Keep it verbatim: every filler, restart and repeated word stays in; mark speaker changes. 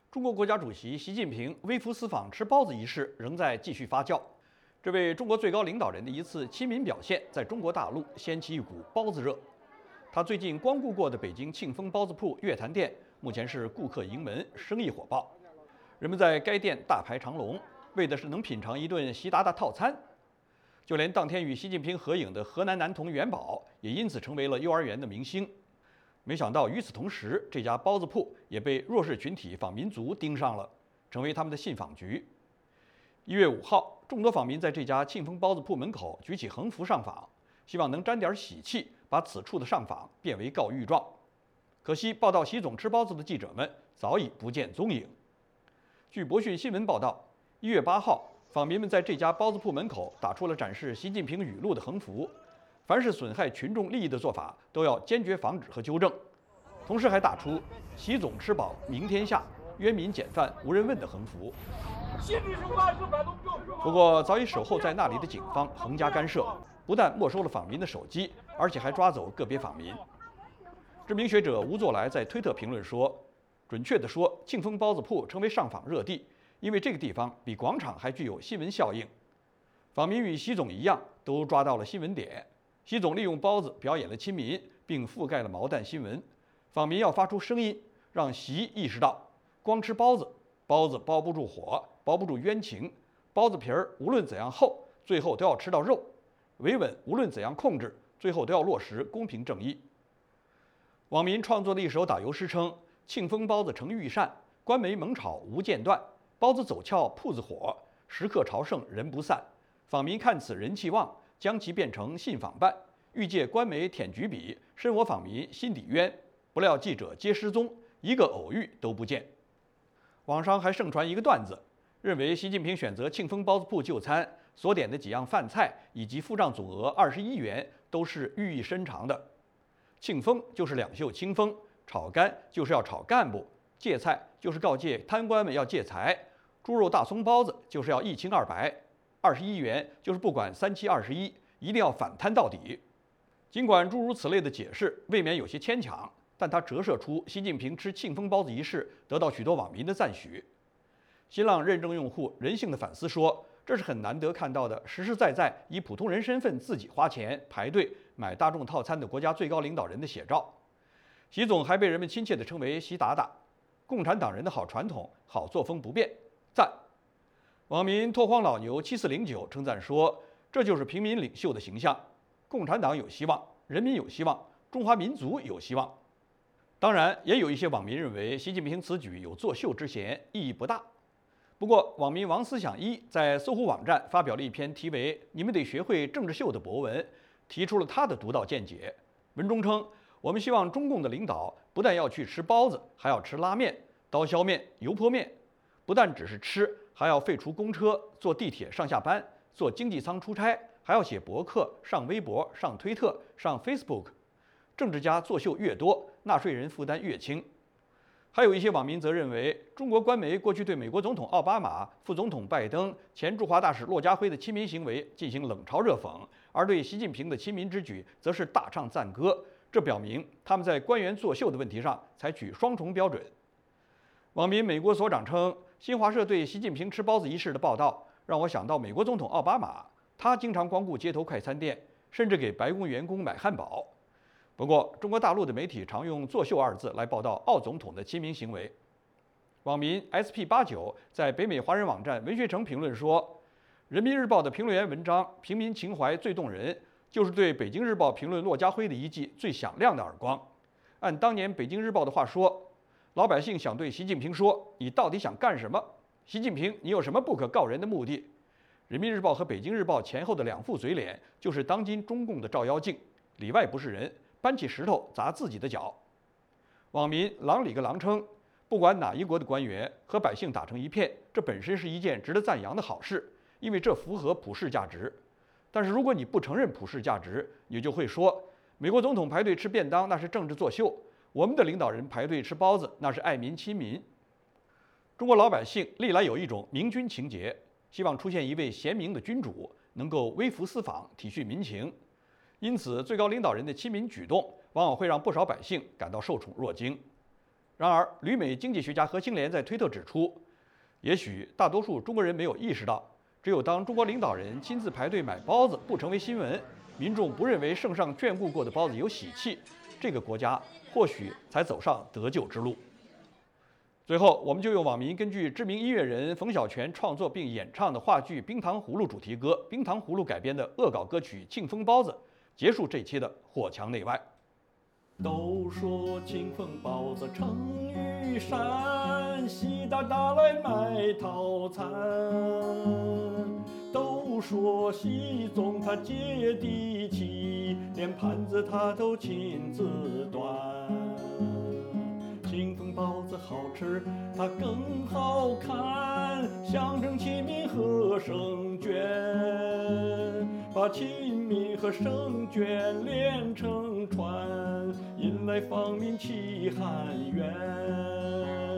Speaker 1: 中国国家主席习近平微服私访吃包子一事仍在继续发酵。这位中国最高领导人的一次亲民表现，在中国大陆掀起一股包子热。他最近光顾过的北京庆丰包子铺月坛店，目前是顾客盈门，生意火爆。人们在该店大排长龙，为的是能品尝一顿习达达套餐。就连当天与习近平合影的河南男童元宝，也因此成为了幼儿园的明星。没想到与此同时，这家包子铺也被弱势群体访民族盯上了，成为他们的信访局。一月五号，众多访民在这家庆丰包子铺门口举起横幅上访，希望能沾点喜气，把此处的上访变为告御状。可惜，报道习总吃包子的记者们早已不见踪影。据博讯新闻报道，一月八号，访民们在这家包子铺门口打出了展示习近平语录的横幅。凡是损害群众利益的做法，都要坚决防止和纠正。同时还打出“习总吃饱明天下，冤民简饭无人问”的横幅。不过，早已守候在那里的警方横加干涉，不但没收了访民的手机，而且还抓走个别访民。知名学者吴作来在推特评论说：“准确地说，庆丰包子铺成为上访热地，因为这个地方比广场还具有新闻效应。访民与习总一样，都抓到了新闻点。习总利用包子表演了亲民，并覆盖了毛蛋新闻。访民要发出声音，让习意识到，光吃包子，包子包不住火，包不住冤情。包子皮儿无论怎样厚，最后都要吃到肉；维稳无论怎样控制，最后都要落实公平正义。”网民创作的一首打油诗称：“庆丰包子成御膳，官媒猛炒无间断。包子走俏铺子火，时刻朝圣人不散。访民看此人气旺，将其变成信访办。欲借官媒舔局笔，申我访民心底冤。不料记者皆失踪，一个偶遇都不见。”网上还盛传一个段子，认为习近平选择庆丰包子铺就餐，所点的几样饭菜以及付账总额二十一元，都是寓意深长的。庆丰就是两袖清风，炒肝就是要炒干部，芥菜就是告诫贪官们要戒财，猪肉大葱包子就是要一清二白，二十一元就是不管三七二十一，一定要反贪到底。尽管诸如此类的解释未免有些牵强，但它折射出习近平吃庆丰包子一事得到许多网民的赞许。新浪认证用户人性的反思说，这是很难得看到的实实在在以普通人身份自己花钱排队买大众套餐的国家最高领导人的写照。习总还被人们亲切地称为习达达，共产党人的好传统、好作风不变，赞。网民拓荒老牛七四零九称赞说，这就是平民领袖的形象，共产党有希望，人民有希望，中华民族有希望。当然，也有一些网民认为习近平此举有作秀之嫌，意义不大。不过，网民王思想一在搜狐网站发表了一篇题为《你们得学会政治秀》的博文，提出了他的独到见解。文中称，我们希望中共的领导不但要去吃包子，还要吃拉面、刀削面、油泼面，不但只是吃，还要废除公车、坐地铁上下班、坐经济舱出差，还要写博客、上微博、上推特、上 Facebook。政治家作秀越多，纳税人负担越轻。还有一些网民则认为，中国官媒过去对美国总统奥巴马、副总统拜登、前驻华大使骆家辉的亲民行为进行冷嘲热讽，而对习近平的亲民之举则是大唱赞歌。这表明他们在官员作秀的问题上采取双重标准。网民美国所长称，新华社对习近平吃包子一事的报道让我想到美国总统奥巴马，他经常光顾街头快餐店，甚至给白宫员工买汉堡。不过，中国大陆的媒体常用“作秀”二字来报道奥总统的亲民行为。网民 S P 八九在北美华人网站文学城评论说，《人民日报》的评论员文章“平民情怀最动人”，就是对《北京日报》评论骆家辉的一记最响亮的耳光。按当年《北京日报》的话说，老百姓想对习近平说：“你到底想干什么？习近平，你有什么不可告人的目的？”《人民日报》和《北京日报》前后的两副嘴脸，就是当今中共的照妖镜，里外不是人。搬起石头砸自己的脚。网民狼里个狼称，不管哪一国的官员和百姓打成一片，这本身是一件值得赞扬的好事，因为这符合普世价值。但是如果你不承认普世价值，你就会说，美国总统排队吃便当那是政治作秀，我们的领导人排队吃包子那是爱民亲民。中国老百姓历来有一种明君情节，希望出现一位贤明的君主，能够微服私访，体恤民情。因此，最高领导人的亲民举动，往往会让不少百姓感到受宠若惊。 然而，旅美经济学家何清莲在推特指出，也许大多数中国人没有意识到，只有当中国领导人亲自排队买包子不成为新闻，民众不认为圣上眷顾过的包子有喜气，这个国家或许才走上得救之路。最后，我们就用网民根据知名音乐人冯小泉创作并演唱的话剧《冰糖葫芦》主题歌《冰糖葫芦》改编的恶搞歌曲《庆丰包子》，结束这期的火墙内外。
Speaker 2: 都说庆丰包子成于山，习大大来买套餐。都说习总他接地气，连盘子他都亲自端。庆丰包子好吃，它更好看，象征亲民和圣眷，把亲民和圣眷连成串，引来方民齐汉源。